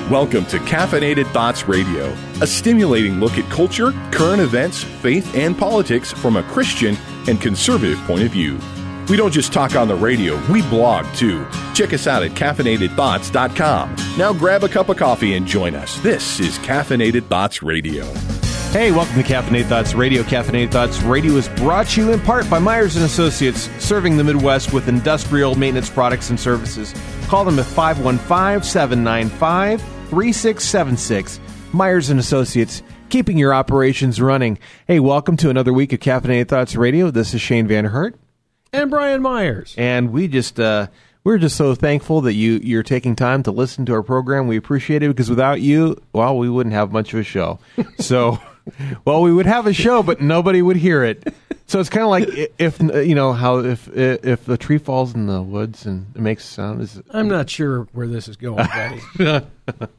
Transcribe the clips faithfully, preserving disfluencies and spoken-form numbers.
Welcome to Caffeinated Thoughts Radio, a stimulating look at culture, current events, faith, and politics from a Christian and conservative point of view. We don't just talk on the radio, we blog too. Check us out at caffeinated thoughts dot com. Now grab a cup of coffee and join us. This is Caffeinated Thoughts Radio. Hey, welcome to Caffeinated Thoughts Radio. Caffeinated Thoughts Radio is brought to you in part by Myers and Associates, serving the Midwest with industrial maintenance products and services. Call them at five one five, seven nine five, three six seven six. Myers and Associates, keeping your operations running. Hey, welcome to another week of Caffeinated Thoughts Radio. This is Shane Vanderhart. And Brian Myers. And we just, uh, we're just so thankful that you, you're taking time to listen to our program. We appreciate it because without you, well, we wouldn't have much of a show. So, well, we would have a show, but nobody would hear it. So it's kind of like if, you know, how if if the tree falls in the woods and it makes a sound. Is it, I'm not sure where this is going, buddy.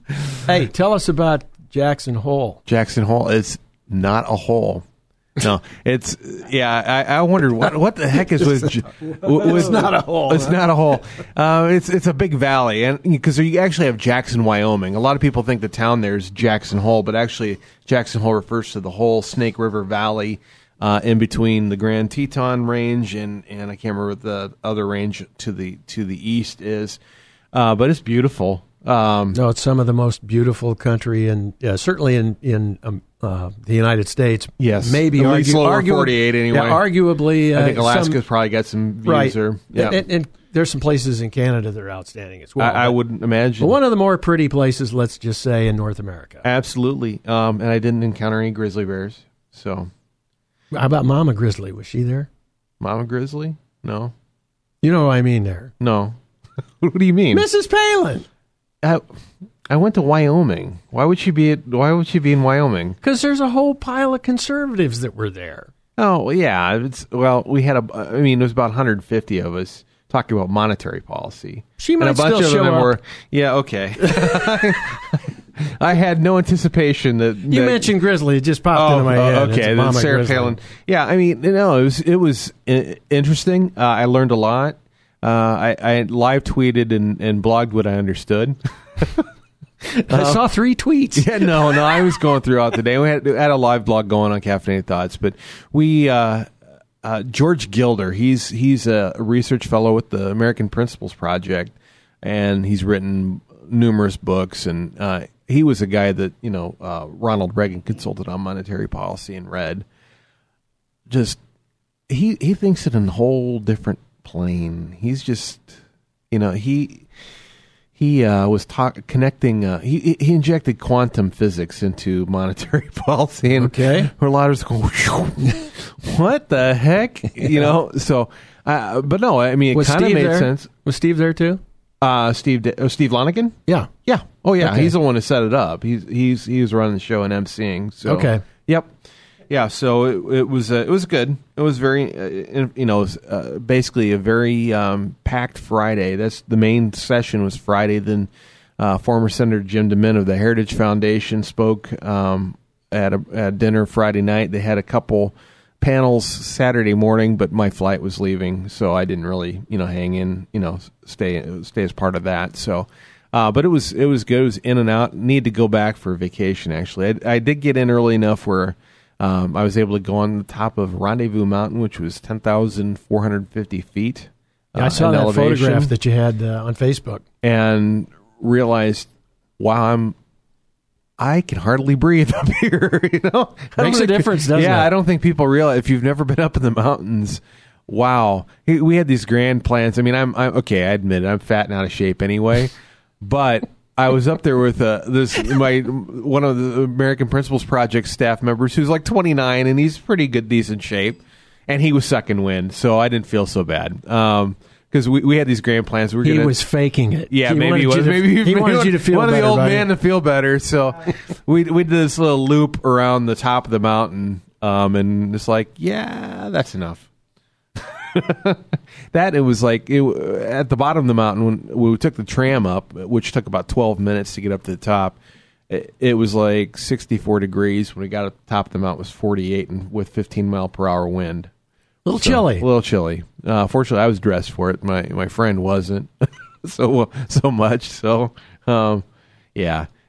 Hey, tell us about Jackson Hole. Jackson Hole is not a hole. No, it's, yeah, I, I wondered, what what the heck is with... It's not a hole. It's huh? not a hole. Uh, it's it's a big valley, and because you actually have Jackson, Wyoming. A lot of people think the town there is Jackson Hole, but actually Jackson Hole refers to the whole Snake River Valley uh, in between the Grand Teton Range and, and I can't remember what the other range to the to the east is, uh, but it's beautiful. Um, no, it's some of the most beautiful country, and uh, certainly in in um, uh, the United States. Yes, maybe at least argu- lower argu- forty-eight anyway. Yeah, arguably, uh, I think Alaska's some, probably got some views right. there. Yeah. And, and there's some places in Canada that are outstanding as well. I, I would imagine. But one of the more pretty places, let's just say, in North America. Absolutely. Um, and I didn't encounter any grizzly bears. So, how about Mama Grizzly? Was she there? Mama Grizzly? No. You know what I mean there. No. What do you mean? Missus Palin. I, I went to Wyoming. Why would she be at, why would she be in Wyoming? Because there's a whole pile of conservatives that were there. Oh, well, yeah. It's, well, we had a, I mean, it was about one hundred fifty of us talking about monetary policy. She might and a bunch still of show them up. Were, yeah, okay. I had no anticipation that... You that, mentioned Grizzly. It just popped oh, into my oh, head. okay, It's then Mama Sarah Grizzly. Palin. Yeah, I mean, you know, it was, it was i- interesting. Uh, I learned a lot. Uh, I, I live tweeted and, and blogged what I understood. I saw three tweets. Yeah, no, no, I was going throughout the day. We had, had a live blog going on Caffeinated Thoughts, but we, uh, uh, George Gilder, he's he's a research fellow with the American Principles Project, and he's written numerous books, and uh, he was a guy that, you know, uh, Ronald Reagan consulted on monetary policy and read. Just, he, he thinks it in a whole different plane. He's just, you know, he... He uh, was talk- connecting. Uh, he he injected quantum physics into monetary policy, and Okay. a lot of us go, "What the heck?" You know. So, uh, but no, I mean, it Was kind of Steve made there? sense. Was Steve there too? Uh, Steve De- oh, Steve Lonigan. Yeah. Yeah. Oh yeah. Okay. He's the one who set it up. He's he's he was running the show and emceeing. So Okay. Yep. Yeah. So it, it was uh, it was good. It was very uh, you know uh, basically a very um, packed Friday. That's the main session was Friday. Then uh, former Senator Jim DeMint of the Heritage Foundation spoke um, at a at dinner Friday night. They had a couple panels Saturday morning, but my flight was leaving, so I didn't really you know hang in you know stay stay as part of that. So. Uh, but it was it was good. It was in and out. Need to go back for vacation. Actually, I, I did get in early enough where. Um, I was able to go on the top of Rendezvous Mountain, which was ten thousand four hundred fifty feet. Yeah, I uh, saw in that elevation, photograph that you had uh, on Facebook. and realized, wow, I'm, I can hardly breathe up here. You know, I don't Makes a think- difference, doesn't yeah, it? I don't think people realize if you've never been up in the mountains. Wow, we had these grand plans. I mean, I'm, I'm okay. I admit it. I'm fat and out of shape anyway, but. I was up there with uh, this my one of the American Principles Project staff members who's like twenty-nine, and he's pretty good, decent shape, and he was sucking wind, so I didn't feel so bad. Um, because we, we had these grand plans. We were He gonna, was faking it. yeah, he maybe wanted he was. you to, Maybe he maybe wanted you to feel wanted better, the old buddy. man to feel better. So we we did this little loop around the top of the mountain, um, and it's like, yeah, that's enough. That it was like it, at the bottom of the mountain when we took the tram up, which took about twelve minutes to get up to the top. It, it was like sixty-four degrees. When we got at the top of the mountain, it was forty-eight, and with fifteen mile per hour wind. A little So, chilly. A little chilly. Uh, fortunately, I was dressed for it. My my friend wasn't, so so much. So um, yeah,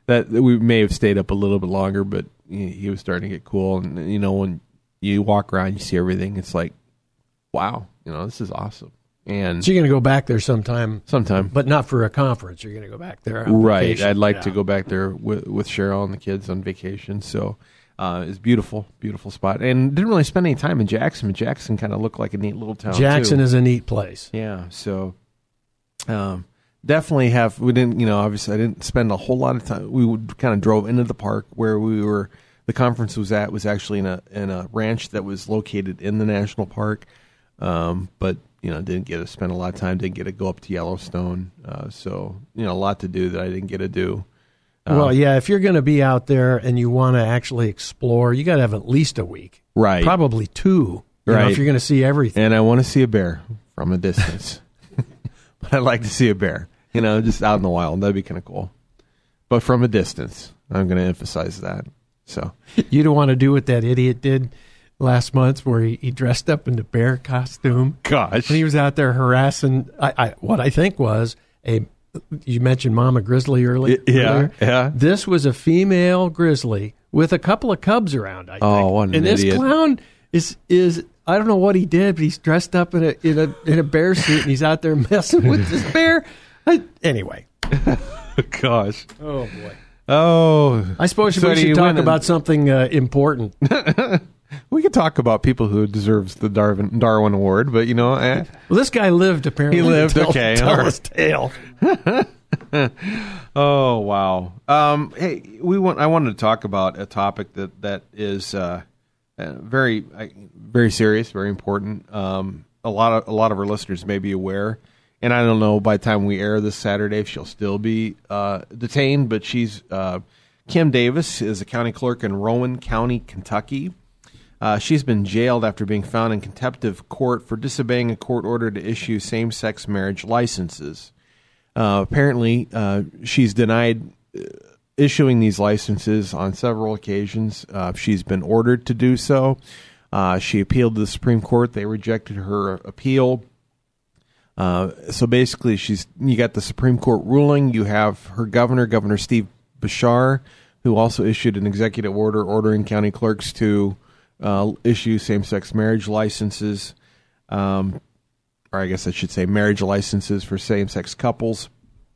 that we may have stayed up a little bit longer, but he, he was starting to get cool. And you know, when you walk around, you see everything. It's like, wow, you know, this is awesome. And so you're going to go back there sometime, sometime, but not for a conference. You're going to go back there, on right? vacation. I'd like yeah. to go back there with, with Cheryl and the kids on vacation. So uh, it's beautiful, beautiful spot. And didn't really spend any time in Jackson. But Jackson kind of looked like a neat little town. Jackson too. is a neat place. Yeah. So um, definitely have. We didn't, you know, obviously I didn't spend a whole lot of time. We would kind of drove into the park where we were. The conference was at was actually in a in a ranch that was located in the national park, um, but. You know, didn't get to spend a lot of time. Didn't get to go up to Yellowstone. Uh, so, you know, a lot to do that I didn't get to do. Um, well, yeah, if you're going to be out there and you want to actually explore, you got to have at least a week. Right. Probably two. You right. know, if you're going to see everything. And I want to see a bear from a distance. But I'd like to see a bear, you know, just out in the wild. That'd be kind of cool. But from a distance, I'm going to emphasize that. So you don't want to do what that idiot did last month where he, he dressed up in the bear costume. Gosh. And he was out there harassing I, I, what I think was a, you mentioned Mama Grizzly early, yeah, earlier. Yeah. This was a female grizzly with a couple of cubs around, I think. Oh, what an And this idiot. clown is, is, I don't know what he did, but he's dressed up in a, in a, in a bear suit and he's out there messing with this bear. I, anyway. Gosh. Oh, boy. Oh. I suppose So we do should you talk win about it? something uh, important. We could talk about people who deserves the Darwin Darwin Award, but you know, eh. Well, this guy lived apparently. He lived, to tell, okay, Tell all right. his tale. Oh wow. Um, hey, we want. I wanted to talk about a topic that that is uh, uh, very uh, very serious, very important. Um, a lot of a lot of our listeners may be aware, and I don't know by the time we air this Saturday if she'll still be uh, detained. But she's uh, Kim Davis is a county clerk in Rowan County, Kentucky. Uh, she's been jailed after being found in contempt of court for disobeying a court order to issue same-sex marriage licenses. Uh, apparently, uh, she's denied uh, issuing these licenses on several occasions. Uh, she's been ordered to do so. Uh, she appealed to the Supreme Court. They rejected her appeal. Uh, so basically, she's you got the Supreme Court ruling. You have her governor, Governor Steve Bashar, who also issued an executive order ordering county clerks to uh, issue same-sex marriage licenses. Um or I guess I should say marriage licenses for same-sex couples.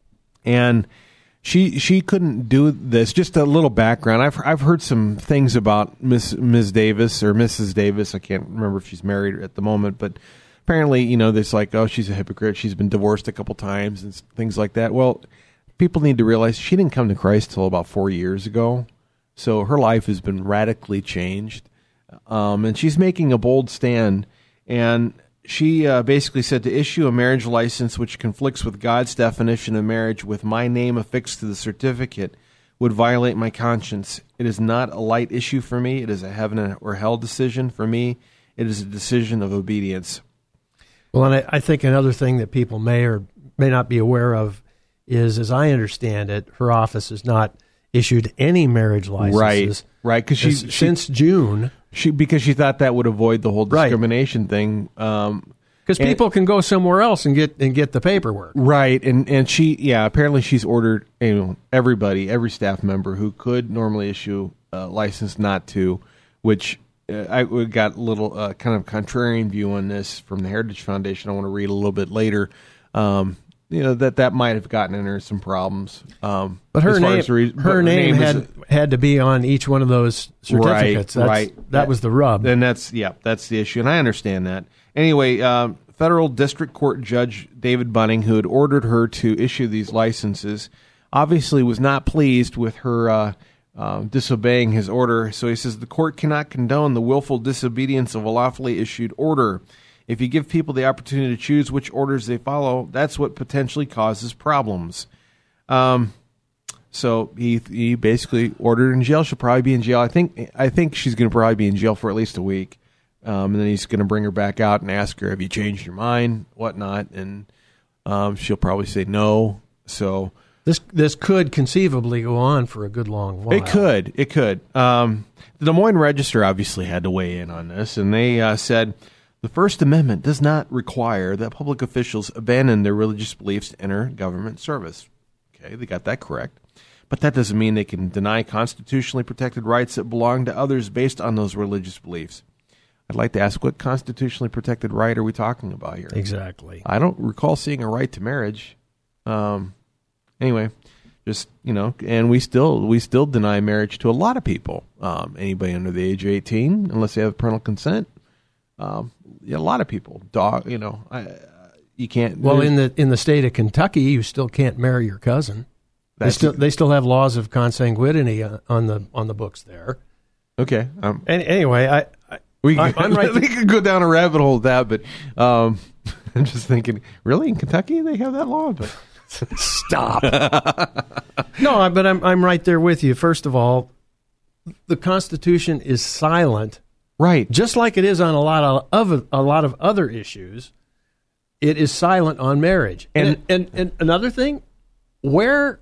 And she she couldn't do this. Just a little background. I've I've heard some things about Miss Miz Davis or Missus Davis. I can't remember if she's married at the moment, but apparently, you know, there's like, oh, she's a hypocrite. She's been divorced a couple times and things like that. Well, people need to realize she didn't come to Christ till about four years ago. So her life has been radically changed. Um, and she's making a bold stand. And she uh, basically said to issue a marriage license which conflicts with God's definition of marriage with my name affixed to the certificate would violate my conscience. It is not a light issue for me. It is a heaven or hell decision for me. It is a decision of obedience. Well, and I, I think another thing that people may or may not be aware of is, as I understand it, her office has not issued any marriage licenses. Right, right. Because she's As- since June. She because she thought that would avoid the whole Right. discrimination thing. Um, Because and- people can go somewhere else and get and get the paperwork. right, and and she yeah apparently she's ordered you know, everybody every staff member who could normally issue a license not to, which uh, I we got a little uh, kind of contrarian view on this from the Heritage Foundation. I want to read a little bit later. Um, you know that that might have gotten in her some problems. Um, But her as far name, as the re- but her name is- had had to be on each one of those certificates. Right, That's, right. That was the rub. And that's yeah, that's the issue, and I understand that. Anyway, um, federal district court judge David Bunning, who had ordered her to issue these licenses, obviously was not pleased with her uh, uh, disobeying his order. So he says the court cannot condone the willful disobedience of a lawfully issued order. If you give people the opportunity to choose which orders they follow, that's what potentially causes problems. Um, so he he basically ordered her in jail. She'll probably be in jail. I think I think she's going to probably be in jail for at least a week. Um, and then he's going to bring her back out and ask her, have you changed your mind, whatnot? And um, she'll probably say no. So This this could conceivably go on for a good long while. it could. It could. Um, the Des Moines Register obviously had to weigh in on this, and they uh, said the First Amendment does not require that public officials abandon their religious beliefs to enter government service. Okay, they got that correct. but that doesn't mean they can deny constitutionally protected rights that belong to others based on those religious beliefs. I'd like to ask, what constitutionally protected right are we talking about here? Exactly. I don't recall seeing a right to marriage. Um, anyway, just, you know, and we still we still deny marriage to a lot of people. Um, anybody under the age of eighteen, unless they have parental consent. Um, yeah, a lot of people. Dog, you know, I, you can't. Well, in the in the state of Kentucky, you still can't marry your cousin. They still they still have laws of consanguinity on the on the books there. Okay. Um, and anyway, I, I we I, I'm right. We could go down a rabbit hole with that, but um, I'm just thinking, really, in Kentucky they have that law? But stop. No, but I'm I'm right there with you. First of all, the Constitution is silent, right? Just like it is on a lot of other, a lot of other issues. It is silent on marriage. And and, and and another thing, where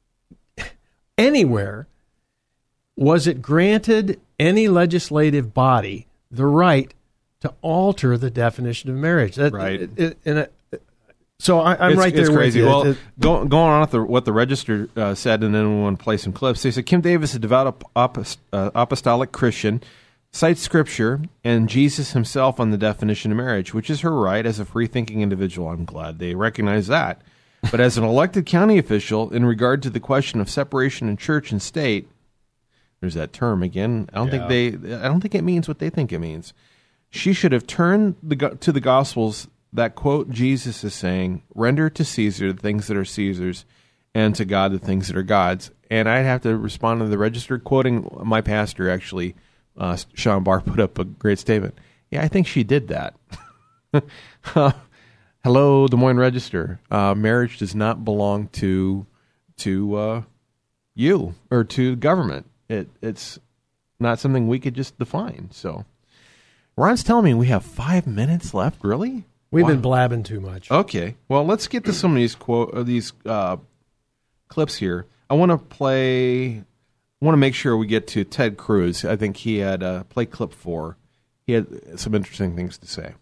anywhere was it granted any legislative body the right to alter the definition of marriage? That, right. It, it, and it, so I, I'm it's, right there it's crazy. with you. Well, it, go, going on with the, what the Register uh, said, and then we want to play some clips. They said Kim Davis, a devout apost- uh, apostolic Christian, cites Scripture and Jesus himself on the definition of marriage, which is her right as a free-thinking individual. I'm glad they recognize that. But as an elected county official, in regard to the question of separation in church and state, there's that term again. I don't Yeah. think they. I don't think it means what they think it means. She should have turned the, to the Gospels that quote Jesus is saying, "Render to Caesar the things that are Caesar's, and to God the things that are God's." And I'd have to respond to the Register, quoting my pastor. Actually, uh, Sean Barr put up a great statement. Yeah, I think she did that. uh, hello, Des Moines Register. Uh, marriage does not belong to to uh, you or to government. It it's not something we could just define. So, Ron's telling me we have five minutes left. Really? We've wow. been blabbing too much. Okay. Well, let's get to some of these quote uh, these uh, clips here. I want to play. I want to make sure we get to Ted Cruz. I think he had uh, play clip four. He had some interesting things to say.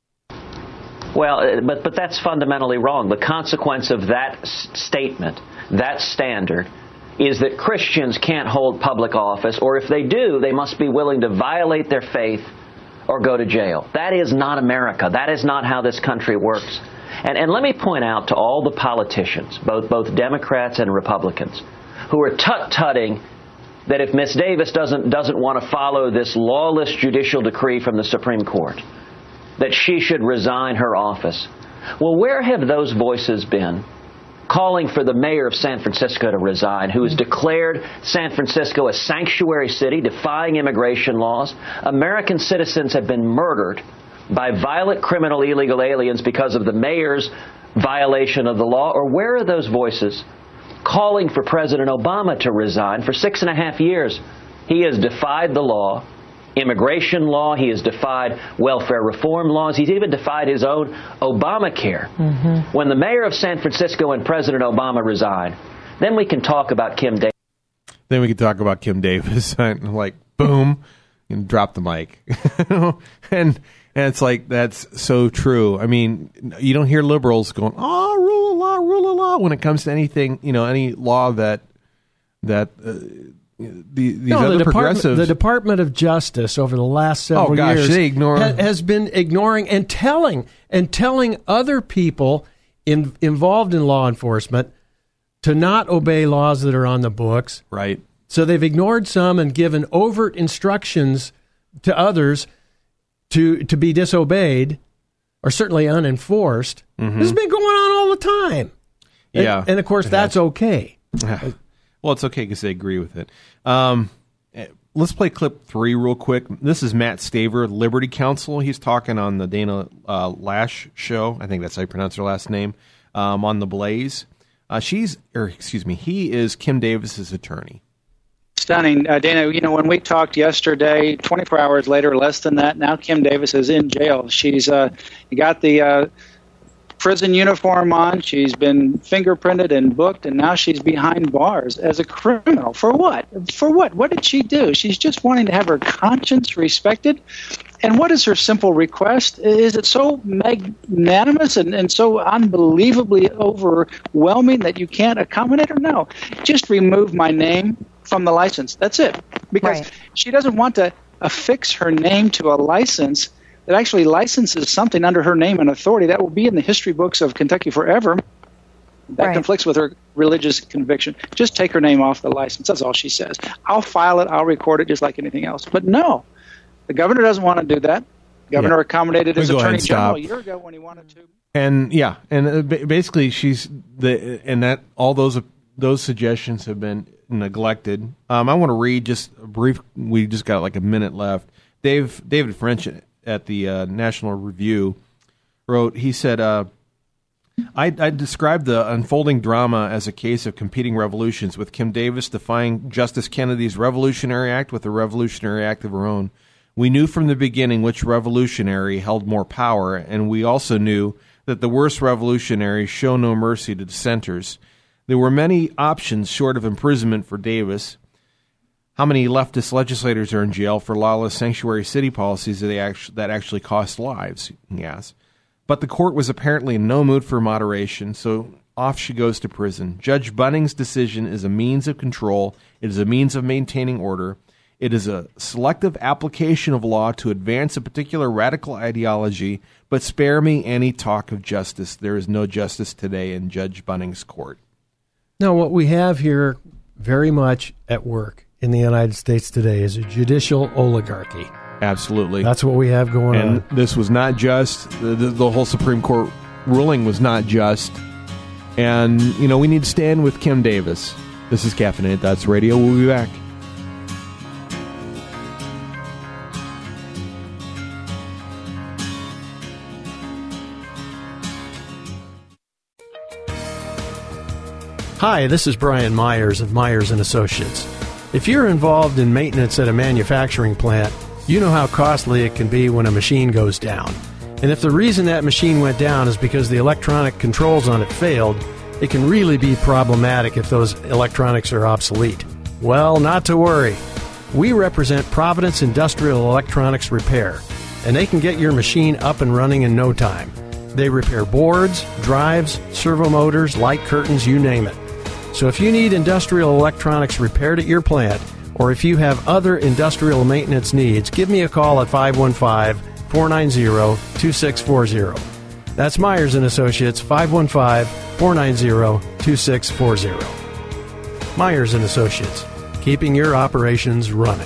Well, but but that's fundamentally wrong. The consequence of that s- statement, that standard, is that Christians can't hold public office, or if they do, they must be willing to violate their faith or go to jail. That is not America. That is not how this country works. And and let me point out to all the politicians, both both Democrats and Republicans, who are tut-tutting that if Miss Davis doesn't doesn't want to follow this lawless judicial decree from the Supreme Court, that she should resign her office. Well, where have those voices been calling for the mayor of San Francisco to resign, who has declared San Francisco a sanctuary city, defying immigration laws? American citizens have been murdered by violent criminal illegal aliens because of the mayor's violation of the law. Or where are those voices calling for President Obama to resign? For six and a half years, he has defied the law. Immigration law, he has defied welfare reform laws, he's even defied his own Obamacare. Mm-hmm. When the mayor of San Francisco and President Obama resign, then we can talk about Kim Davis. Then we can talk about Kim Davis. And like, boom, and drop the mic. and and it's like, that's so true. I mean, you don't hear liberals going, oh, rule of law, rule of law, when it comes to anything, you know, any law that, that, uh, The, these no, other the progressives, Department, the Department of Justice over the last several oh, gosh, years they ignore... ha, has been ignoring and telling and telling other people in, involved in law enforcement to not obey laws that are on the books. Right. So they've ignored some and given overt instructions to others to to be disobeyed or certainly unenforced. Mm-hmm. This has been going on all the time. Yeah, and, and of course that's okay. Well, it's okay because they agree with it. Um, let's play clip three real quick. This is Matt Staver, Liberty Counsel. He's talking on the Dana uh, Lash show. I think that's how you pronounce her last name. Um, on The Blaze. Uh, she's, or excuse me, he is Kim Davis's attorney. Stunning. Uh, Dana, you know, when we talked yesterday, twenty-four hours later, less than that, now Kim Davis is in jail. She's uh, got the... Uh, prison uniform on, she's been fingerprinted and booked, and now she's behind bars as a criminal. For what? For what? What did she do? She's just wanting to have her conscience respected. And what is her simple request? Is it so magnanimous and, and so unbelievably overwhelming that you can't accommodate her? No. Just remove my name from the license. That's it. Because right. she doesn't want to affix her name to a license that actually licenses something under her name and authority that will be in the history books of Kentucky forever. That right. conflicts with her religious conviction. Just take her name off the license. That's all she says. I'll file it. I'll record it just like anything else. But no, the governor doesn't want to do that. The governor yeah. accommodated his we'll attorney general a year ago when he wanted to. And yeah, and uh, basically she's the and that all those those suggestions have been neglected. Um, I want to read just a brief. We just got like a minute left. Dave David French at the uh, National Review wrote. He said, uh, I, I described the unfolding drama as a case of competing revolutions, with Kim Davis defying Justice Kennedy's Revolutionary Act with a Revolutionary Act of her own. We knew from the beginning which revolutionary held more power, and we also knew that the worst revolutionaries show no mercy to dissenters. There were many options short of imprisonment for Davis. How many leftist legislators are in jail for lawless sanctuary city policies that, they actually, that actually cost lives, he asked. But the court was apparently in no mood for moderation, so off she goes to prison. Judge Bunning's decision is a means of control. It is a means of maintaining order. It is a selective application of law to advance a particular radical ideology, but spare me any talk of justice. There is no justice today in Judge Bunning's court. Now, what we have here very much at work in the United States today is a judicial oligarchy. Absolutely. That's what we have going and on. And this was not just, the, the, the whole Supreme Court ruling was not just. And, you know, we need to stand with Kim Davis. This is Caffeinated Thoughts Radio. We'll be back. Hi, this is Brian Myers of Myers and Associates. If you're involved in maintenance at a manufacturing plant, you know how costly it can be when a machine goes down. And if the reason that machine went down is because the electronic controls on it failed, it can really be problematic if those electronics are obsolete. Well, not to worry. We represent Providence Industrial Electronics Repair, and they can get your machine up and running in no time. They repair boards, drives, servo motors, light curtains, you name it. So if you need industrial electronics repaired at your plant, or if you have other industrial maintenance needs, give me a call at five one five, four nine zero, two six four zero. That's Myers and Associates, five one five, four nine zero, two six four zero. Myers and Associates, keeping your operations running.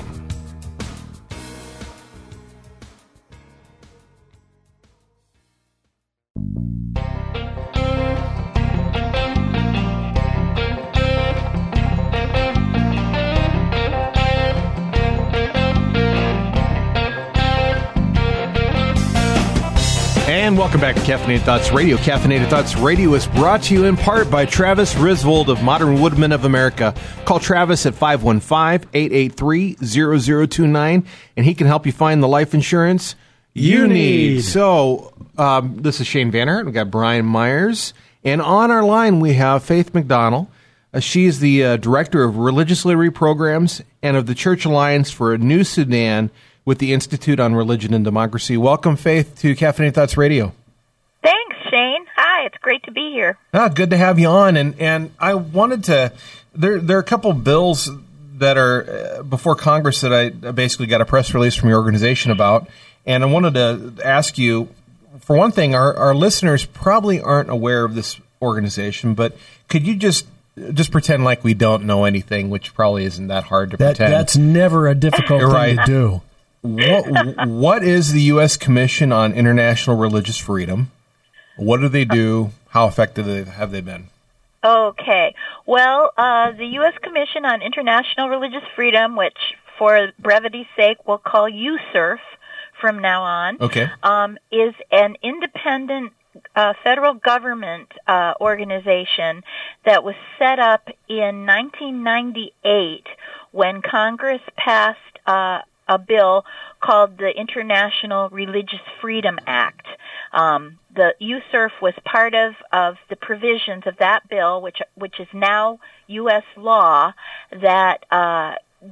And welcome back to Caffeinated Thoughts Radio. Caffeinated Thoughts Radio is brought to you in part by Travis Risvold of Modern Woodmen of America. Call Travis at five one five, eight eight three, zero zero two nine, and he can help you find the life insurance you, you need. need. So, um, this is Shane Van Hert. We've got Brian Myers. And on our line, we have Faith McDonald. Uh, she is the uh, Director of Religious Liberty Programs and of the Church Alliance for a New Sudan with the Institute on Religion and Democracy. Welcome, Faith, to Caffeinated Thoughts Radio. Thanks, Shane. Hi, it's great to be here. Ah, good to have you on. And and I wanted to, there, there are a couple bills that are uh, before Congress that I basically got a press release from your organization about. And I wanted to ask you, for one thing, our, our listeners probably aren't aware of this organization, but could you just just pretend like we don't know anything, which probably isn't that hard to that, pretend. That's never a difficult thing right. to do. What, what is the U S Commission on International Religious Freedom? What do they do? How effective have they been? Okay. Well, uh, the U S Commission on International Religious Freedom, which for brevity's sake we'll call U S E R F from now on, okay. um, is an independent uh, federal government uh, organization that was set up in nineteen ninety-eight when Congress passed uh, a bill called the International Religious Freedom Act. Um, the U S E R F was part of, of the provisions of that bill, which which is now U S law, that uh,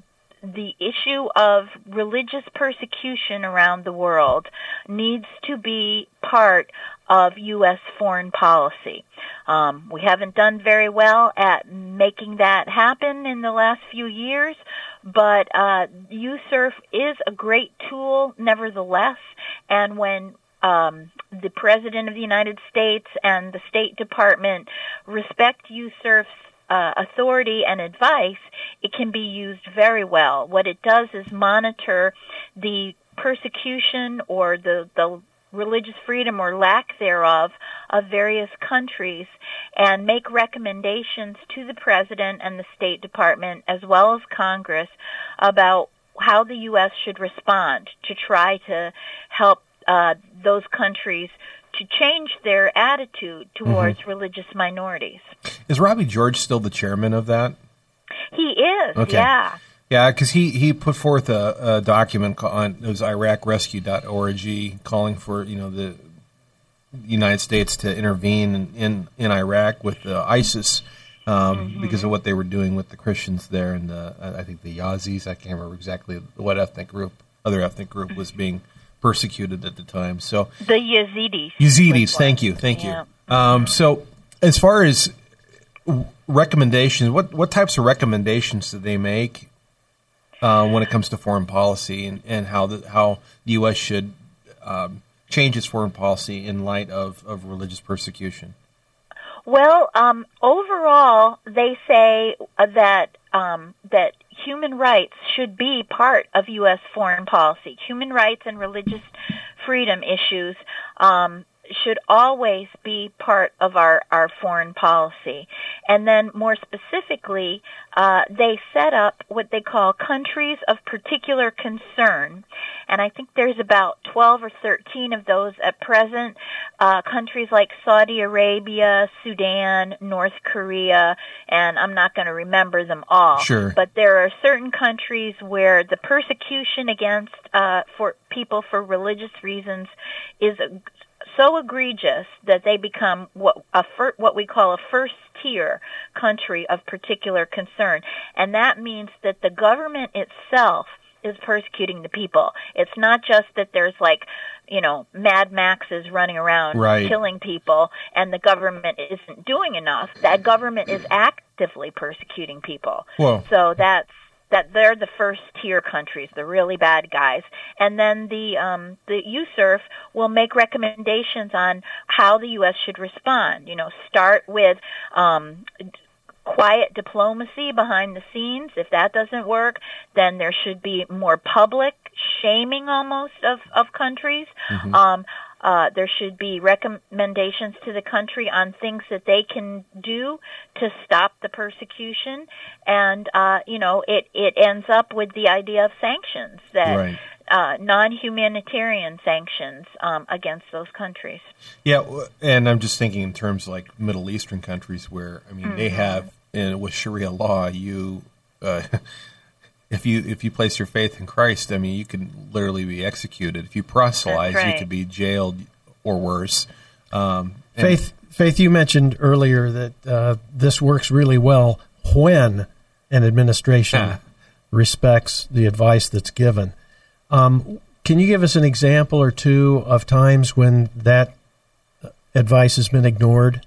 the issue of religious persecution around the world needs to be part of U S foreign policy. Um, we haven't done very well at making that happen in the last few years, but uh, U S E R F is a great tool nevertheless, and when um, the President of the United States and the State Department respect U S E R F's uh, authority and advice, it can be used very well. What it does is monitor the persecution or the, the religious freedom or lack thereof of various countries and make recommendations to the President and the State Department as well as Congress about how the U S should respond to try to help uh, those countries to change their attitude towards mm-hmm. religious minorities. Is Robbie George still the chairman of that? He is, okay. yeah. Yeah, because he, he put forth a, a document on it was Iraq Rescue dot org calling for you know the United States to intervene in in, in Iraq with uh, ISIS um, mm-hmm. because of what they were doing with the Christians there and the I think the Yazidis. I can't remember exactly what ethnic group other ethnic group was being persecuted at the time. So the Yazidis. Yazidis. Thank you, thank yeah. you. Um, so as far as recommendations, what what types of recommendations do they make? Uh, when it comes to foreign policy and, and how the how the U S should um, change its foreign policy in light of, of religious persecution? Well, um, overall, they say uh, that um, that human rights should be part of U S foreign policy. Human rights and religious freedom issues um, should always be part of our, our foreign policy. And then more specifically, uh, they set up what they call countries of particular concern. And I think there's about twelve or thirteen of those at present. Uh, countries like Saudi Arabia, Sudan, North Korea, and I'm not going to remember them all. Sure. But there are certain countries where the persecution against uh, for people for religious reasons is a, so egregious that they become what a fir- what we call a first-tier country of particular concern. And that means that the government itself is persecuting the people. It's not just that there's like, you know, Mad Maxes running around right. killing people and the government isn't doing enough. That government is actively persecuting people. Whoa. So that's that they're the first tier countries, the really bad guys. And then the um, the U S E R F will make recommendations on how the U S should respond. You know, start with um, quiet diplomacy behind the scenes. If that doesn't work, then there should be more public shaming almost of, of countries. Mm-hmm. Um, uh, there should be recommendations to the country on things that they can do to stop the persecution. And, uh, you know, it, it ends up with the idea of sanctions, that right. uh, non-humanitarian sanctions um, against those countries. Yeah, and I'm just thinking in terms like Middle Eastern countries where, I mean, mm-hmm. they have, and with Sharia law, you... Uh, If you if you place your faith in Christ, I mean, you can literally be executed. If you proselytize, right. you could be jailed or worse. Um, Faith, Faith, you mentioned earlier that uh, this works really well when an administration ah. respects the advice that's given. Um, can you give us an example or two of times when that advice has been ignored?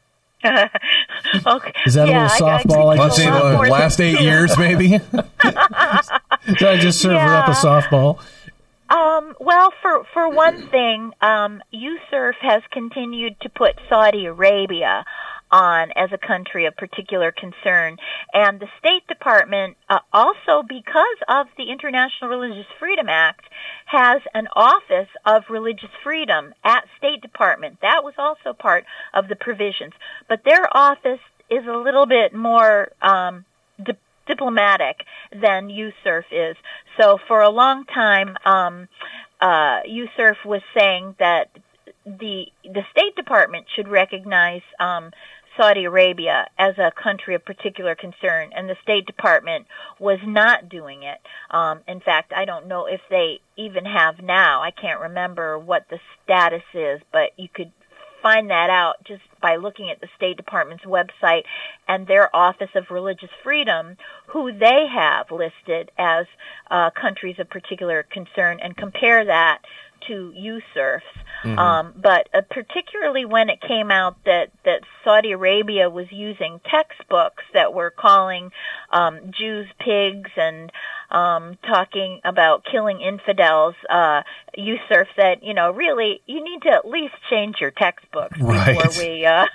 Okay. Is that yeah, a little softball? I, I Let's say the last eight years, maybe. Did I just serve yeah. her up a softball? Um, well, for for one thing, um, U S E R F has continued to put Saudi Arabia on as a country of particular concern, and the State Department uh, also, because of the International Religious Freedom Act, has an Office of Religious Freedom at State Department. That was also part of the provisions, but their office is a little bit more um, di- diplomatic than U S E R F is. So for a long time, um, uh, U S E R F was saying that the the State Department should recognize um, Saudi Arabia as a country of particular concern, and the State Department was not doing it. Um, in fact, I don't know if they even have now. I can't remember what the status is, but you could find that out just by looking at the State Department's website and their Office of Religious Freedom, who they have listed as uh, countries of particular concern, and compare that to U S E R Fs. Mm-hmm. Um, but uh, particularly when it came out that, that Saudi Arabia was using textbooks that were calling um, Jews pigs and um, talking about killing infidels, uh, U S E R F said, you know, really, you need to at least change your textbooks right. before we uh,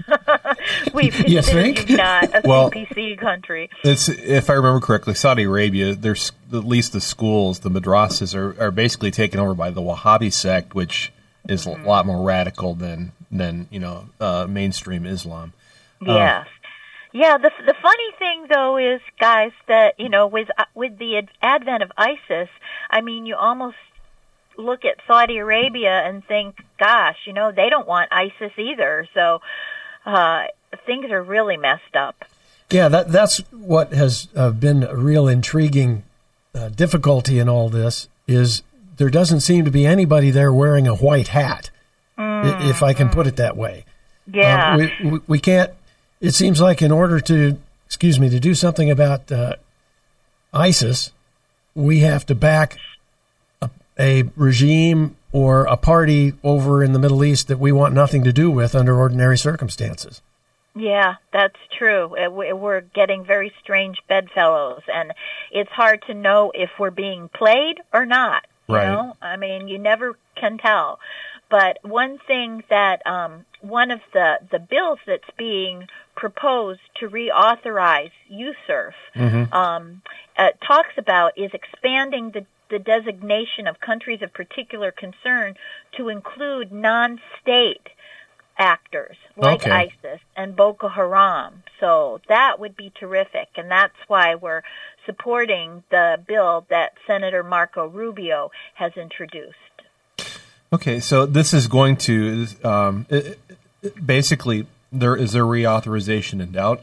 we consider you, you not a well, C P C country. It's, if I remember correctly, Saudi Arabia, there's at least the schools, the madrasas, are, are basically taken over by the Wahhabi sect, which is a lot more radical than than you know uh, mainstream Islam. Yes, um, yeah. The the funny thing though is, guys, that you know with with the ad- advent of ISIS, I mean, you almost look at Saudi Arabia and think, gosh, you know, they don't want ISIS either. So uh, things are really messed up. Yeah, that that's what has uh, been a real intriguing uh, difficulty in all this is. There doesn't seem to be anybody there wearing a white hat, mm, if I can mm. put it that way. Yeah. Uh, we, we, we can't, it seems like in order to, excuse me, to do something about uh, ISIS, we have to back a, a regime or a party over in the Middle East that we want nothing to do with under ordinary circumstances. Yeah, that's true. We're getting very strange bedfellows, and it's hard to know if we're being played or not. You right. know, I mean, you never can tell. But one thing that um, one of the, the bills that's being proposed to reauthorize U S E R F mm-hmm. um, uh, talks about is expanding the, the designation of countries of particular concern to include non-state actors like okay. ISIS and Boko Haram. So that would be terrific, and that's why we're supporting the bill that Senator Marco Rubio has introduced. Okay, so this is going to um, it, it, basically there is a reauthorization in doubt.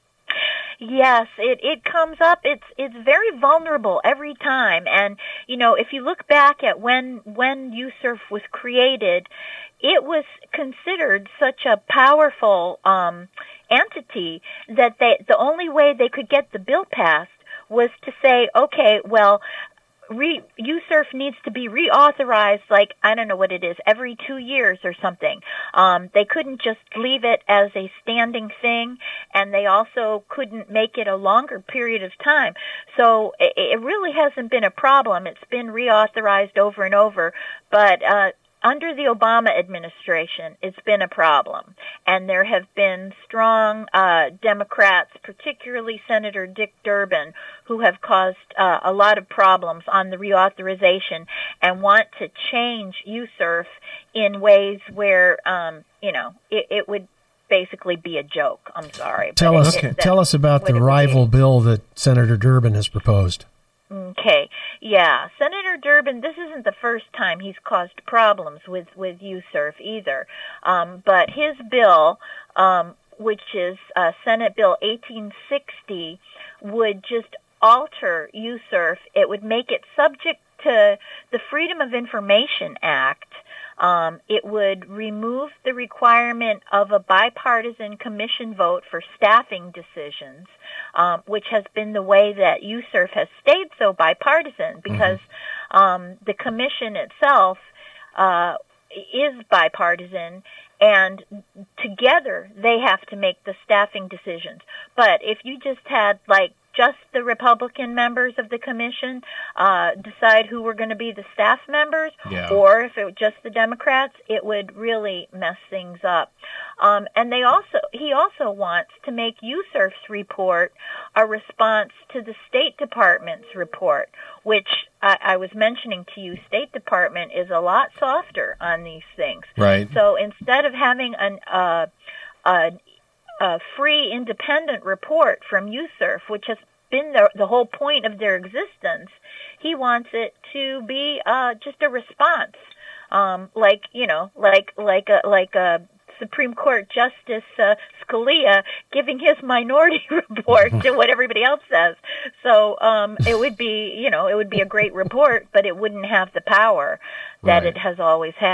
Yes, it, it comes up. It's it's very vulnerable every time, and you know if you look back at when when U S E R F was created, it was considered such a powerful um, entity that they the only way they could get the bill passed was to say, okay, well, re, U S E R F needs to be reauthorized, like, I don't know what it is, every two years or something. Um, they couldn't just leave it as a standing thing, and they also couldn't make it a longer period of time. So it, it really hasn't been a problem. It's been reauthorized over and over, but uh, under the Obama administration, it's been a problem. And there have been strong uh, Democrats, particularly Senator Dick Durbin, who have caused uh, a lot of problems on the reauthorization and want to change U S E R F in ways where, um, you know, it, it would basically be a joke. I'm sorry. Tell us, it, it, tell us about the rival bill that Senator Durbin has proposed. Okay, yeah. Senator Durbin, this isn't the first time he's caused problems with, with U S E R F either. Um, but his bill, um, which is uh, Senate Bill eighteen sixty, would just alter U S E R F. It would make it subject to the Freedom of Information Act. Um, it would remove the requirement of a bipartisan commission vote for staffing decisions, um, which has been the way that U S E R F has stayed so bipartisan because mm-hmm. um, the commission itself uh, is bipartisan, and together they have to make the staffing decisions. But if you just had, like, just the Republican members of the commission uh, decide who were going to be the staff members, yeah. or if it was just the Democrats, it would really mess things up. Um, and they also, he also wants to make U S E R F's report a response to the State Department's report, which I, I was mentioning to you. State Department is a lot softer on these things. Right. So instead of having an uh, an a free, independent report from U S E R F, which has been the, the whole point of their existence, he wants it to be uh, just a response, um, like you know, like like a like a Supreme Court Justice uh, Scalia giving his minority report to what everybody else says. So um, it would be, you know, it would be a great report, but it wouldn't have the power that right. it has always had.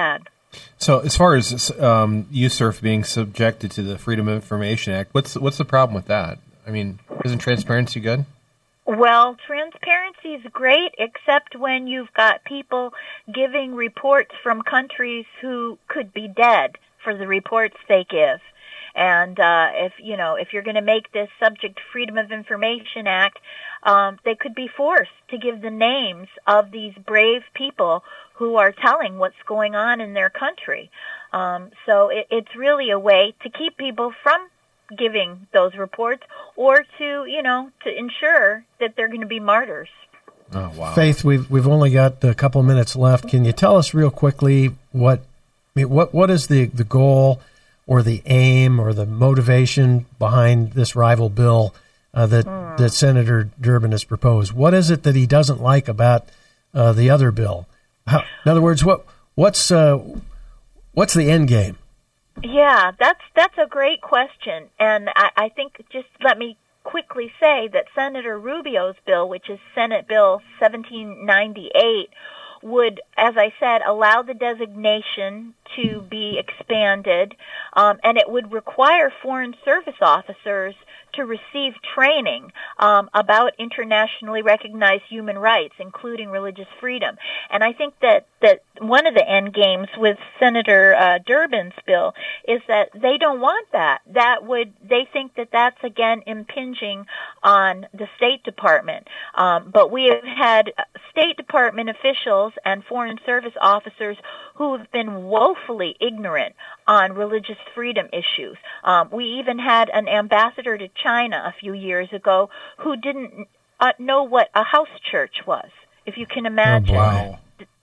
So, as far as um, U S C I R F being subjected to the Freedom of Information Act, what's what's the problem with that? I mean, isn't transparency good? Well, transparency is great, except when you've got people giving reports from countries who could be dead for the reports they give. And uh, if you know, if you're going to make this subject to Freedom of Information Act, um, they could be forced to give the names of these brave people who are telling what's going on in their country. Um, so it, it's really a way to keep people from giving those reports, or to you know to ensure that they're going to be martyrs. Oh wow! Faith, we've we've only got a couple minutes left. Can you tell us real quickly what I mean, what what is the the goal, or the aim, or the motivation behind this rival bill uh, that mm. that Senator Durbin has proposed? What is it that he doesn't like about uh, the other bill? How, in other words, what what's uh, what's the end game? Yeah, that's that's a great question, and I, I think just let me quickly say that Senator Rubio's bill, which is Senate Bill seventeen ninety-eight, would, as I said, allow the designation to be expanded, um, and it would require Foreign Service officers to receive training um, about internationally recognized human rights, including religious freedom. And I think that, that one of the end games with Senator uh, Durbin's bill is that they don't want that. That would they think that that's again impinging on the State Department. Um, but we have had State Department officials and Foreign Service officers who have been woefully ignorant on religious freedom issues. Um, we even had an ambassador to China a few years ago who didn't uh, know what a house church was, if you can imagine. Oh, wow.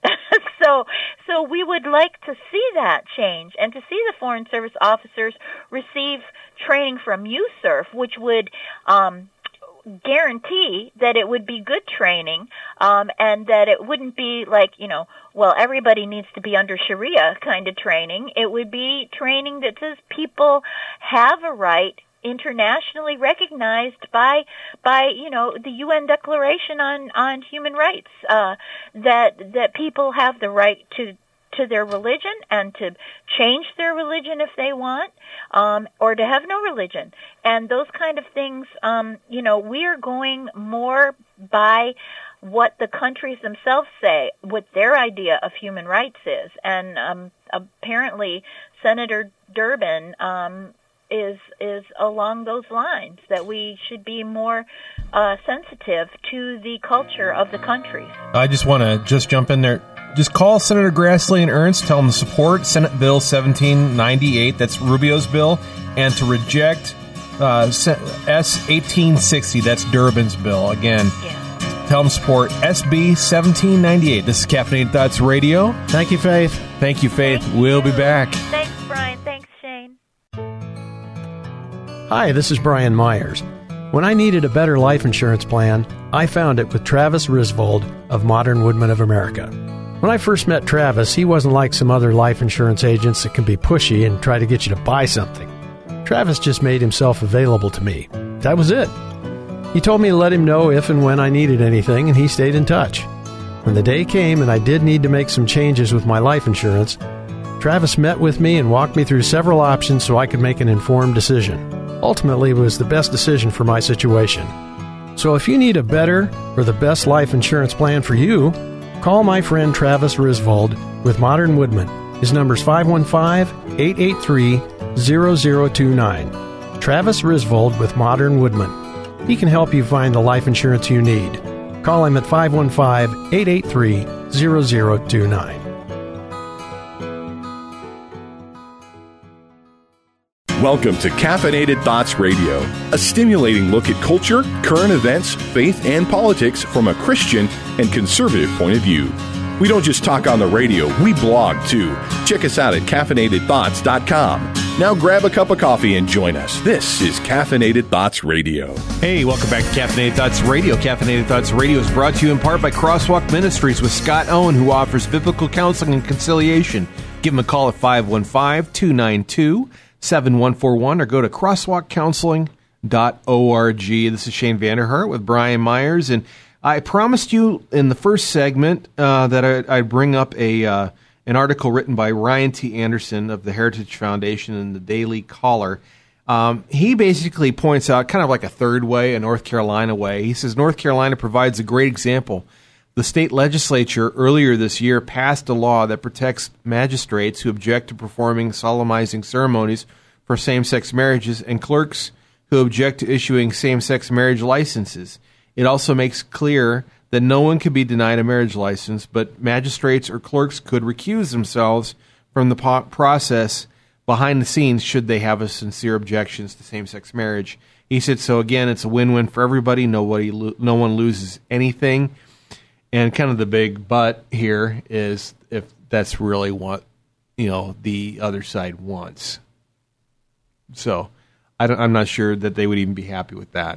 so, so we would like to see that change, and to see the Foreign Service officers receive training from U S C I R F, which would um, guarantee that it would be good training, um, and that it wouldn't be like, you know, well, everybody needs to be under Sharia kind of training. It would be training that says people have a right internationally recognized by by you know the U N Declaration on on Human Rights, uh, that that people have the right to to their religion and to change their religion if they want, um, or to have no religion. And those kind of things, um, you know, we are going more by what the countries themselves say, what their idea of human rights is. And um, apparently Senator Durbin um, is is along those lines, that we should be more uh, sensitive to the culture of the countries. I just want to just jump in there. Just call Senator Grassley and Ernst, tell them to support Senate Bill seventeen ninety-eight, that's Rubio's bill, and to reject uh, S eighteen sixty, that's Durbin's bill. Again, yeah. Tell them to support S B seventeen ninety-eight. This is Caffeinated Thoughts Radio. Thank you, Faith. Thank you, Faith. Thank we'll you. be back. Thanks, Brian. Thanks, Shane. Hi, this is Brian Myers. When I needed a better life insurance plan, I found it with Travis Risvold of Modern Woodmen of America. When I first met Travis, he wasn't like some other life insurance agents that can be pushy and try to get you to buy something. Travis just made himself available to me. That was it. He told me to let him know if and when I needed anything, and he stayed in touch. When the day came and I did need to make some changes with my life insurance, Travis met with me and walked me through several options so I could make an informed decision. Ultimately, it was the best decision for my situation. So if you need a better or the best life insurance plan for you, call my friend Travis Risvold with Modern Woodmen. His number's five one five, eight eight three, zero zero two nine. Travis Risvold with Modern Woodmen. He can help you find the life insurance you need. Call him at five one five, eight eight three, zero zero two nine. Welcome to Caffeinated Thoughts Radio, a stimulating look at culture, current events, faith, and politics from a Christian and conservative point of view. We don't just talk on the radio, we blog too. Check us out at caffeinated thoughts dot com. Now grab a cup of coffee and join us. This is Caffeinated Thoughts Radio. Hey, welcome back to Caffeinated Thoughts Radio. Caffeinated Thoughts Radio is brought to you in part by Crosswalk Ministries with Scott Owen, who offers biblical counseling and conciliation. Give him a call at five one five, two nine two, seven one four one or go to crosswalk counseling dot org. This is Shane Vanderhart with Brian Myers, and I promised you in the first segment uh, that I, I'd bring up a uh, an article written by Ryan T. Anderson of the Heritage Foundation and the Daily Caller. Um, he basically points out kind of like a third way, a North Carolina way. He says North Carolina provides a great example. The state legislature earlier this year passed a law that protects magistrates who object to performing solemnizing ceremonies for same-sex marriages and clerks who object to issuing same-sex marriage licenses. It also makes clear that no one can be denied a marriage license, but magistrates or clerks could recuse themselves from the po- process behind the scenes should they have a sincere objections to same-sex marriage. He said, so again, it's a win-win for everybody. Nobody, lo- no one loses anything. And kind of the big but here is if that's really what, you know, the other side wants. So I don't, I'm not sure that they would even be happy with that.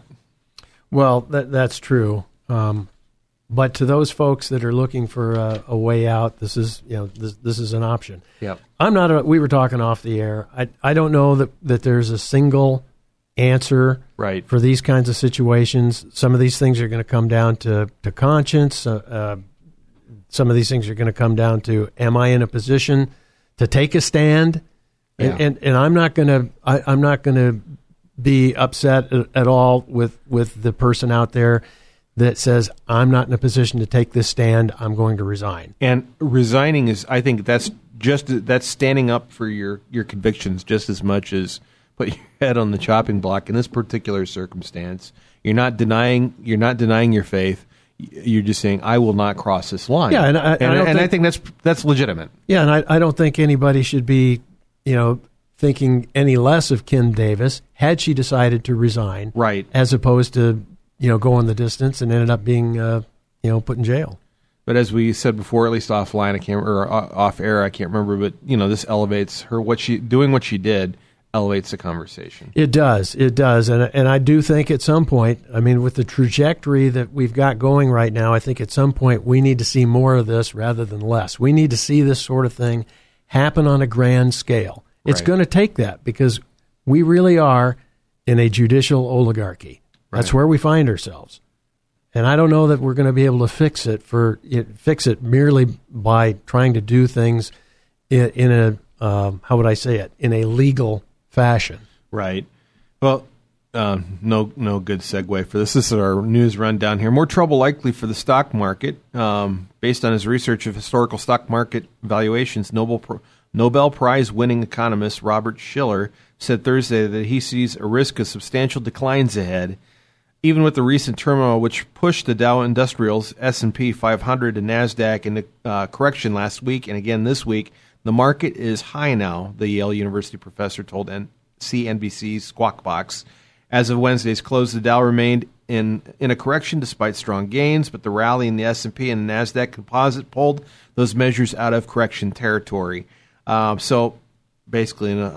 Well, that, that's true. Um, but to those folks that are looking for a, a way out, this is, you know, this, this is an option. Yep. I'm not. A, we were talking off the air. I I don't know that, that there's a single answer right. for these kinds of situations. Some of these things are going to come down to, to conscience. Uh, uh, some of these things are going to come down to, am I in a position to take a stand? Yeah. And, and and I'm not going to I'm not going to be upset at, at all with, with the person out there that says, I'm not in a position to take this stand, I'm going to resign. And resigning is, I think that's just, that's standing up for your, your convictions just as much as put your head on the chopping block in this particular circumstance. You're not denying, you're not denying your faith. You're just saying, I will not cross this line. Yeah, and I, and, I, don't and think, I think that's, that's legitimate. Yeah, and I, I don't think anybody should be, you know, thinking any less of Kim Davis had she decided to resign, right? As opposed to, you know, going the distance and ended up being, uh, you know, put in jail. But as we said before, at least offline, I can't or off air, I can't remember. But you know, this elevates her. What she doing, what she did, elevates the conversation. It does, it does, and and I do think at some point, I mean, with the trajectory that we've got going right now, I think at some point we need to see more of this rather than less. We need to see this sort of thing happen on a grand scale. It's Right. going to take that because we really are in a judicial oligarchy. That's Right. where we find ourselves. And I don't know that we're going to be able to fix it for it, fix it merely by trying to do things in, in a um, how would I say it in a legal fashion. Right. Well, um, no, no good segue for this. This is our news rundown here. More trouble likely for the stock market, um, based on his research of historical stock market valuations. Nobel Pro- Nobel Prize-winning economist Robert Shiller said Thursday that he sees a risk of substantial declines ahead, even with the recent turmoil which pushed the Dow Industrials, S and P five hundred, and NASDAQ into uh, correction last week and again this week. The market is high now, the Yale University professor told N- C N B C's Squawk Box. As of Wednesday's close, the Dow remained in, in a correction despite strong gains, but the rally in the S and P and the NASDAQ composite pulled those measures out of correction territory. Um, so basically, uh,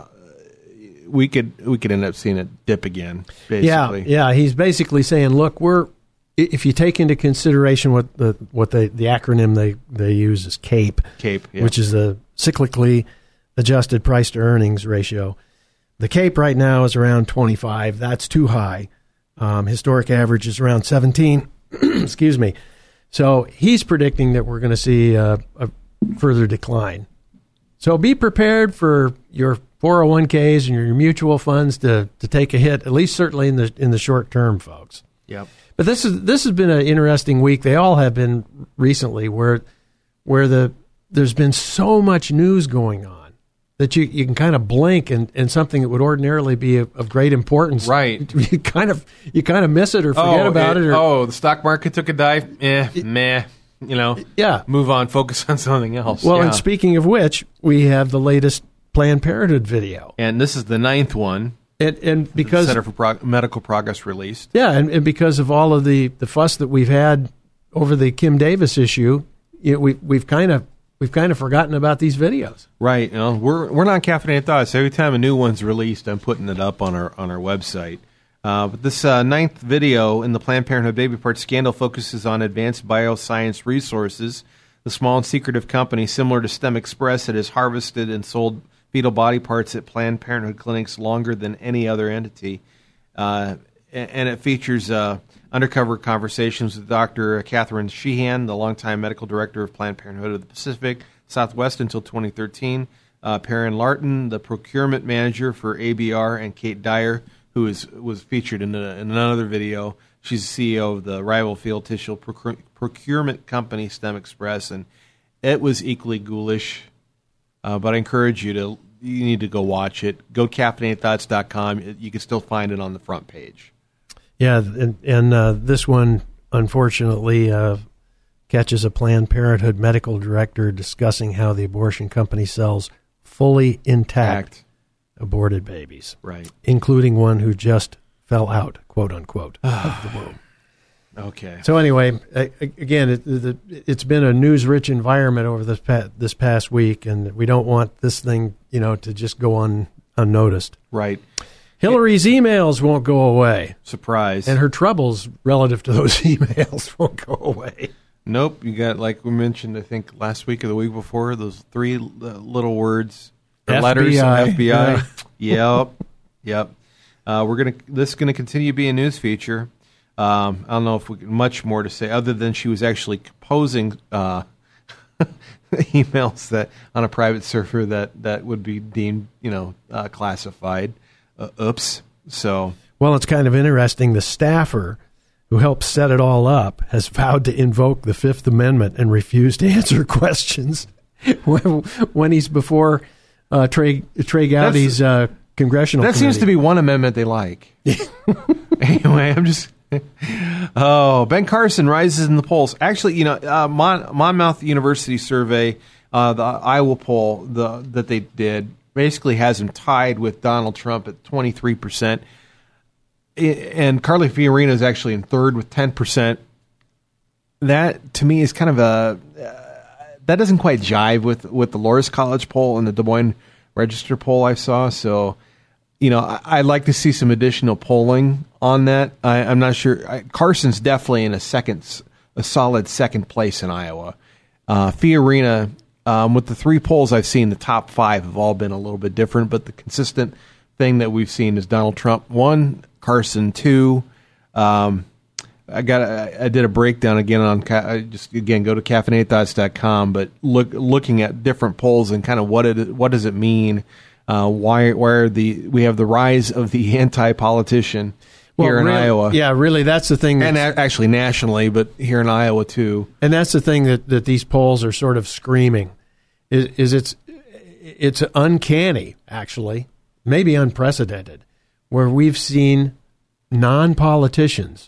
we could we could end up seeing it dip again. Basically, yeah, yeah. He's basically saying, look, we're if you take into consideration what the what they, the acronym they, they use is CAPE, CAPE, yeah. which is the cyclically adjusted price to earnings ratio. The CAPE right now is around twenty-five. That's too high. Um, historic average is around seventeen. Excuse me. So he's predicting that we're going to see a, a further decline. So be prepared for your four oh one k's and your mutual funds to, to take a hit, at least certainly in the in the short term, folks. Yep. But this is this has been an interesting week. They all have been recently, where where the there's been so much news going on that you, you can kind of blink and, and something that would ordinarily be of, of great importance, right? You kind of you kind of miss it or forget oh, about it. it. Or, oh, the stock market took a dive. Eh, it, meh. You know, yeah. Move on. Focus on something else. Well, yeah. and speaking of which, we have the latest Planned Parenthood video, and this is the ninth one. And, and because the Center for Pro- Medical Progress released, yeah, and, and because of all of the, the fuss that we've had over the Kim Davis issue, you know, we we've kind of we've kind of forgotten about these videos. Right. You know, we're we're not Caffeinated Thoughts. Every time a new one's released, I'm putting it up on our on our website. Uh, but this uh, ninth video in the Planned Parenthood baby part scandal focuses on advanced bioscience resources, the small and secretive company similar to STEM Express that has harvested and sold fetal body parts at Planned Parenthood clinics longer than any other entity. Uh, and it features uh, undercover conversations with Doctor Catherine Sheehan, the longtime medical director of Planned Parenthood of the Pacific, Southwest until twenty thirteen. Uh, Perrin Larton, the procurement manager for A B R, and Kate Dyer, who is was featured in, a, in another video. She's the C E O of the rival field tissue procure, procurement company, STEM Express, and it was equally ghoulish. Uh, but I encourage you to, you need to go watch it. Go to caffeinated thoughts dot com. You can still find it on the front page. Yeah, and, and uh, this one, unfortunately, uh, catches a Planned Parenthood medical director discussing how the abortion company sells fully intact Act. aborted babies, right, including one who just fell out, quote unquote, of the womb. Okay. So anyway, again, it, the, it's been a news-rich environment over this past, this past week, and we don't want this thing, you know, to just go on unnoticed. Right. Hillary's emails won't go away. Surprise. And her troubles relative to those emails won't go away. Nope. You got, like we mentioned, I think last week or the week before, those three uh, little words, or letters, F B I. Yeah. Yep. Yep. Uh, we're gonna. This is gonna continue to be a news feature. Um, I don't know if we much more to say other than she was actually composing uh, emails that on a private server that, that would be deemed, you know, uh, classified. Uh, oops. So well, it's kind of interesting. The staffer who helped set it all up has vowed to invoke the Fifth Amendment and refuse to answer questions when, when he's before uh, Trey Trey Gowdy's uh, congressional. That committee. seems to be one amendment they like. Anyway, I'm just. Oh, Ben Carson rises in the polls. Actually, you know, uh, Mon- Monmouth University survey, uh, the Iowa poll the, that they did, basically has him tied with Donald Trump at twenty-three percent. And Carly Fiorina is actually in third with ten percent. That, to me, is kind of a... Uh, that doesn't quite jive with, with the Loras College poll and the Des Moines Register poll I saw, so... You know, I, I'd like to see some additional polling on that. I, I'm not sure. I, Carson's definitely in a second, a solid second place in Iowa. Uh, Fiorina, um, with the three polls I've seen, the top five have all been a little bit different, but the consistent thing that we've seen is Donald Trump one, Carson two. Um, I got. I, I did a breakdown again on. I just again go to caffeinated thoughts dot com, but look looking at different polls and kind of what it what does it mean. Uh, why? Where the we have the rise of the anti-politician well, here in really, Iowa? Yeah, really, that's the thing. And a- actually nationally, but here in Iowa too. And that's the thing that, that these polls are sort of screaming is, is it's it's uncanny, actually, maybe unprecedented, where we've seen non-politicians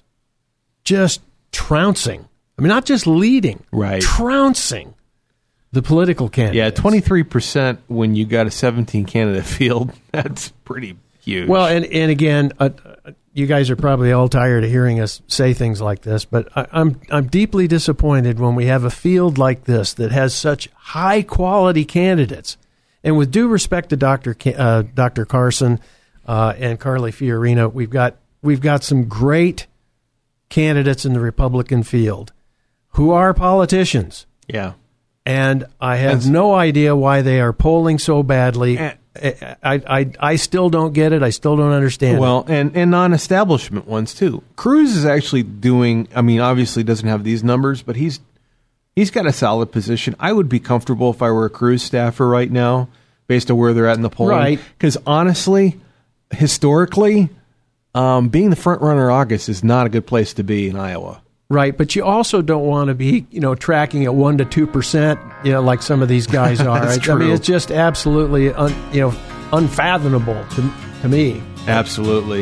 just trouncing. I mean, not just leading, right? Trouncing the political candidates. Yeah, twenty-three percent when you got a seventeen candidate field. That's pretty huge. Well, and, and again, uh, you guys are probably all tired of hearing us say things like this, but I, I'm I'm deeply disappointed when we have a field like this that has such high-quality candidates. And with due respect to Doctor Uh, Doctor Carson uh, and Carly Fiorina, we've got we've got some great candidates in the Republican field who are politicians. Yeah. And I have and, no idea why they are polling so badly. And, I, I, I still don't get it. I still don't understand well, it. and, and non-establishment ones, too. Cruz is actually doing, I mean, obviously doesn't have these numbers, but he's he's got a solid position. I would be comfortable if I were a Cruz staffer right now, based on where they're at in the polling. Right. Because honestly, historically, um, being the front runner August is not a good place to be in Iowa. Right, but you also don't want to be, you know, tracking at one to two percent, you know, like some of these guys are. That's I, true. I mean, it's just absolutely, un, you know, unfathomable to to me. Absolutely.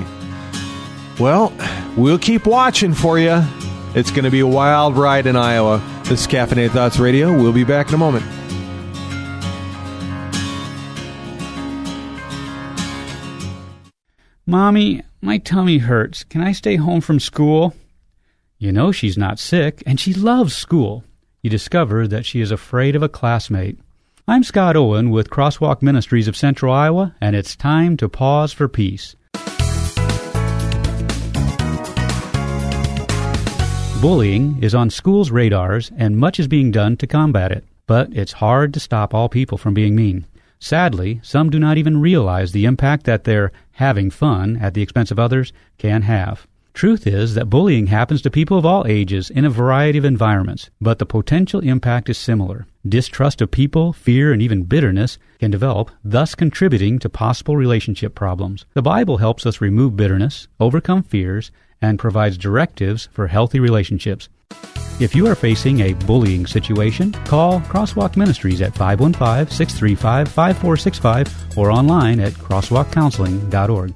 Well, we'll keep watching for you. It's going to be a wild ride in Iowa. This is Caffeinated Thoughts Radio. We'll be back in a moment. Mommy, my tummy hurts. Can I stay home from school? You know she's not sick, and she loves school. You discover that she is afraid of a classmate. I'm Scott Owen with Crosswalk Ministries of Central Iowa, and it's time to pause for peace. Bullying is on schools' radars, and much is being done to combat it. But it's hard to stop all people from being mean. Sadly, some do not even realize the impact that their having fun at the expense of others can have. Truth is that bullying happens to people of all ages in a variety of environments, but the potential impact is similar. Distrust of people, fear, and even bitterness can develop, thus contributing to possible relationship problems. The Bible helps us remove bitterness, overcome fears, and provides directives for healthy relationships. If you are facing a bullying situation, call Crosswalk Ministries at five one five, six three five, five four six five or online at crosswalk counseling dot org.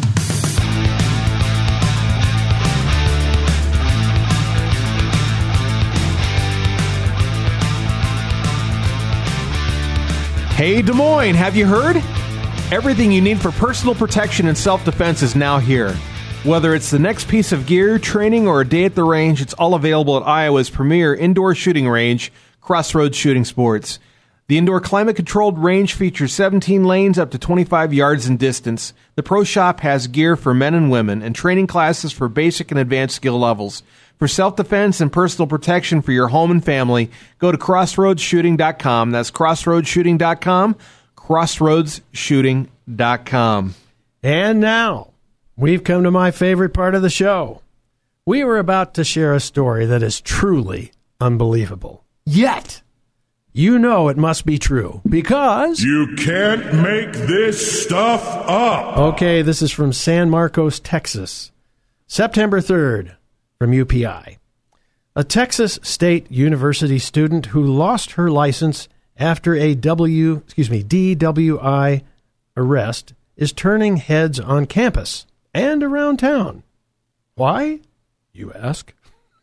Hey, Des Moines, have you heard? Everything you need for personal protection and self-defense is now here. Whether it's the next piece of gear, training, or a day at the range, it's all available at Iowa's premier indoor shooting range, Crossroads Shooting Sports. The indoor climate-controlled range features seventeen lanes up to twenty-five yards in distance. The Pro Shop has gear for men and women and training classes for basic and advanced skill levels. For self-defense and personal protection for your home and family, go to crossroads shooting dot com. That's crossroads shooting dot com, crossroads shooting dot com. And now, we've come to my favorite part of the show. We were about to share a story that is truly unbelievable. Yet, you know it must be true, because... You can't make this stuff up. Okay, this is from San Marcos, Texas. September third, from U P I. A Texas State University student who lost her license after a W, excuse me, D W I arrest is turning heads on campus and around town. Why, you ask?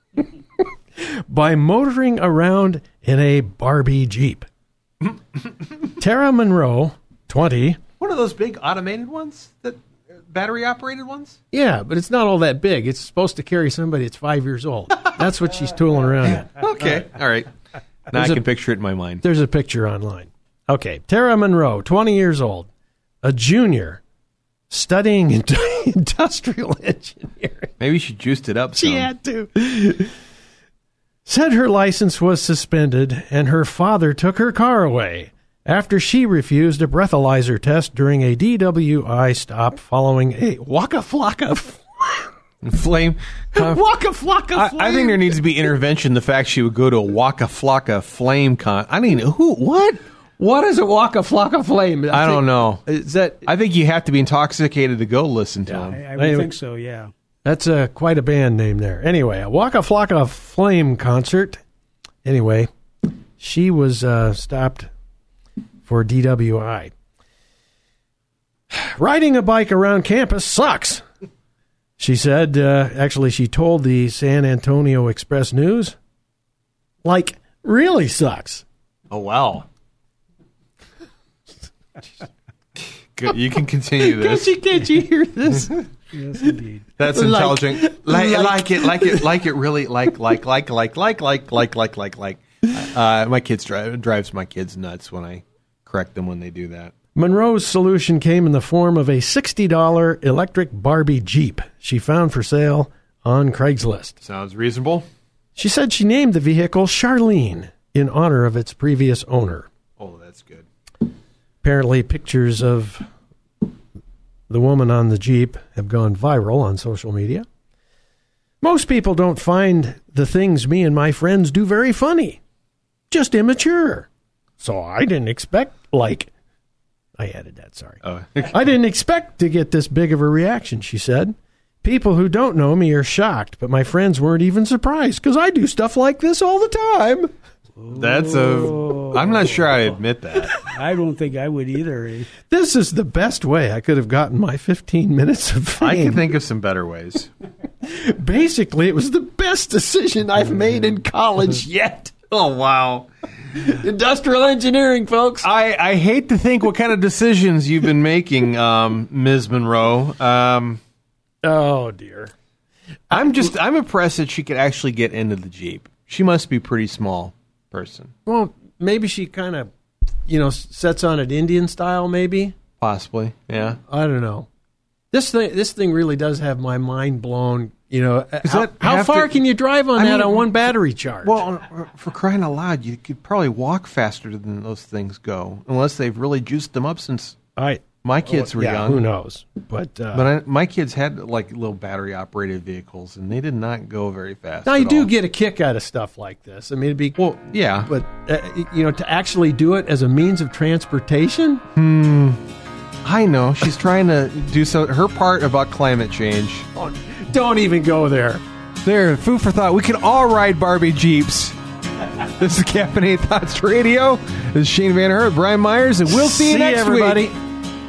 By motoring around in a Barbie Jeep. Tara Monroe, twenty. One of those big automated ones? That battery-operated ones? Yeah, but it's not all that big. It's supposed to carry somebody that's five years old. That's what she's tooling around in. Okay, all right. Now There's I can a, picture it in my mind. There's a picture online. Okay, Tara Monroe, twenty years old, a junior, studying industrial engineering. Maybe she juiced it up some. She had to. Said her license was suspended and her father took her car away after she refused a breathalyzer test during a D W I stop following a Waka Flocka Flame. Uh, Waka Flocka Flame. I, I think there needs to be intervention. The fact she would go to a Waka Flocka Flame con. I mean, who? What? What is a Waka Flocka Flame? I, I think, don't know. Is that? I think you have to be intoxicated to go listen to Yeah. him. I, I would Anyway. think so, yeah. That's uh, quite a band name there. Anyway, a Waka Flocka Flame concert. Anyway, she was uh, stopped for D W I. Riding a bike around campus sucks, she said. Uh, actually, she told the San Antonio Express News, like, really sucks. Oh, wow. Good. You can continue this. Can't you, can't you hear this? Yes, indeed. That's Like- intelligent. Like, like- like it, like it, like it really, like, like, like, like, like, like, like, like, like, like. Uh, my kids drive drives my kids nuts when I correct them when they do that. Monroe's solution came in the form of a sixty dollars electric Barbie Jeep she found for sale on Craigslist. Sounds reasonable. She said she named the vehicle Charlene in honor of its previous owner. Oh, that's good. Apparently, pictures of the woman on the Jeep have gone viral on social media. Most people don't find the things me and my friends do very funny, just immature. So I didn't expect, like, I added that, sorry. Oh. I didn't expect to get this big of a reaction, she said. People who don't know me are shocked, but my friends weren't even surprised because I do stuff like this all the time. That's a. I'm not sure I admit that. I don't think I would either. This is the best way I could have gotten my fifteen minutes of fame. I can think of some better ways. Basically, it was the best decision I've made in college yet. Oh, wow. Industrial engineering, folks. I, I hate to think what kind of decisions you've been making, um, Miz Monroe. Um, Oh, dear. I'm just, I'm impressed that she could actually get into the Jeep. She must be a pretty small person. Well, maybe she kind of, you know, sets on it Indian style, maybe. Possibly, yeah. I don't know. This thing, this thing really does have my mind blown. You know, how, that how have far to- can you drive on I that mean, on one battery charge? Well, for crying out loud, you could probably walk faster than those things go, unless they've really juiced them up since I My kids were yeah, young. Who knows? But uh, But I, my kids had like little battery operated vehicles, and they did not go very fast. now you at do all. get a kick out of stuff like this. I mean, it'd be well, yeah. but uh, you know, to actually do it as a means of transportation. Hmm. I know she's trying to do so. Her part about climate change. Oh, don't even go there. There, food for thought. We can all ride Barbie Jeeps. This is Caffeinated Thoughts Radio. This is Shane Van Hert, Brian Myers, and we'll see, See you next everybody. week.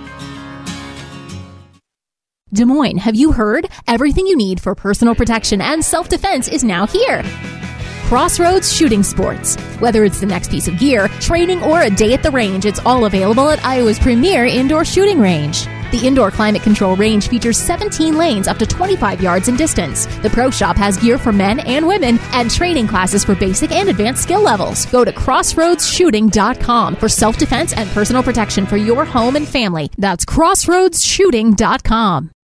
Des Moines, have you heard? Everything you need for personal protection and self-defense is now here. Crossroads Shooting Sports. Whether it's the next piece of gear, training, or a day at the range, it's all available at Iowa's premier indoor shooting range. The indoor climate control range features seventeen lanes up to twenty-five yards in distance. The Pro Shop has gear for men and women and training classes for basic and advanced skill levels. Go to crossroads shooting dot com for self-defense and personal protection for your home and family. That's crossroads shooting dot com.